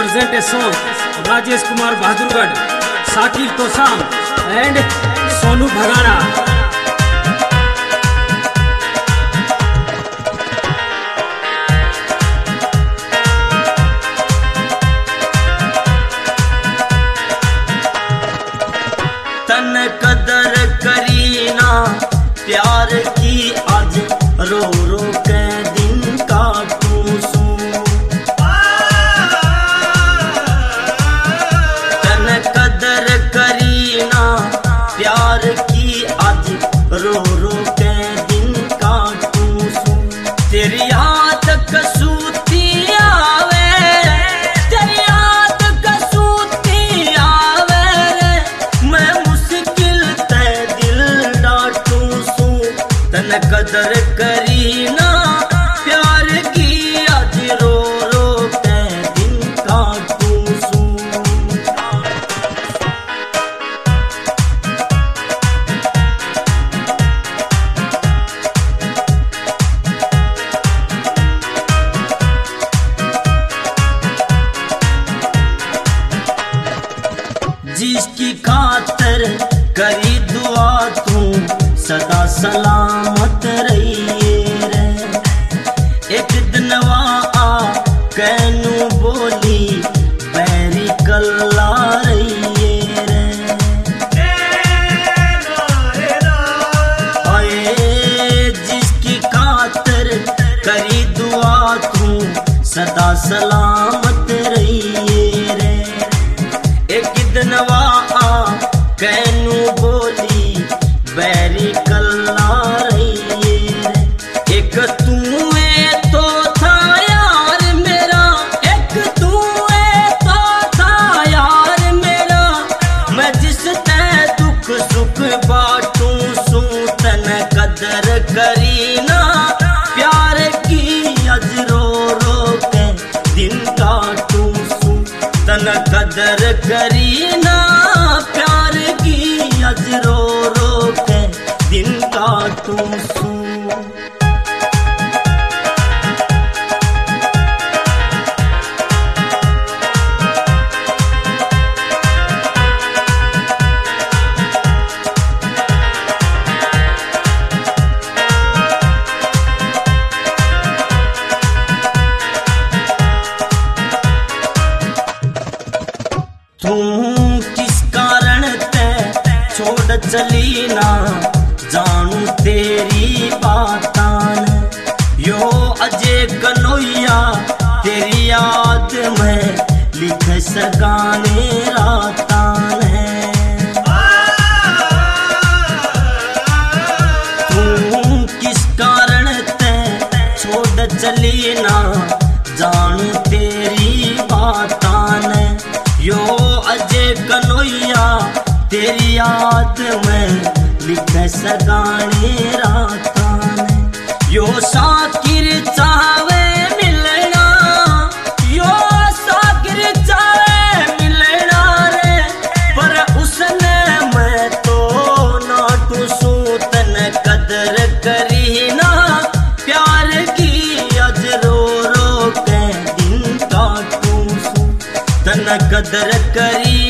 present a song Rajesh Kumar Bahadurgarh, Shakir Tosam and Sonu Bhagana. तन कदर करी ना प्यार की आज रो रो के दिन काटूं सू। तन कदर करी ना प्यार की आज रो रो के दिन काटूं सू। तेरी याद कसूती आवे, तेरी याद कसूती आवे रे, मैं मुश्किल ते दिल डाटूं सू। तन कदर करी ना प्यार की आज रो रो के दिन काटूं सू। जिसकी खातर करी दुआ तू सदा सलामत रहिए रे। एक दिनवा आ कैनू बोली बैरी कल्ला रहिए रे। आए जिसकी खातर करी दुआ तू सदा सलामत रहिए रे। एक दिनवा आ कैनू बोली बैरी कल्ला रहिए रे। एक तू तो था यार मेरा, एक तू तो था यार मेरा, मैं जिस ते दुख सुख बाटूं सू। तन कदर करी ना प्यार की आज रो रो के दिन काटूं सू। तन कदर करी ना प्यार की आज रो रो के दिन काटूं सू। तू किस कारण ते छोड़ चली ना जानू तेरी बातान। यो अजय कन्हैया तेरी याद में लिख सगाने रातान है। तू किस कारण ते छोड़ चली ना जानू तेरी बातान। यो अजय कन्हैया तेरी याद में लिख सगाने रातान। यो शाकिर चावे मिलना, यो शाकिर चावे मिलना रे, पर उसने मैं तो नाटू सू। तन कदर करी ना प्यार की आज रो रो के दिन काटूं सू। तन कदर करी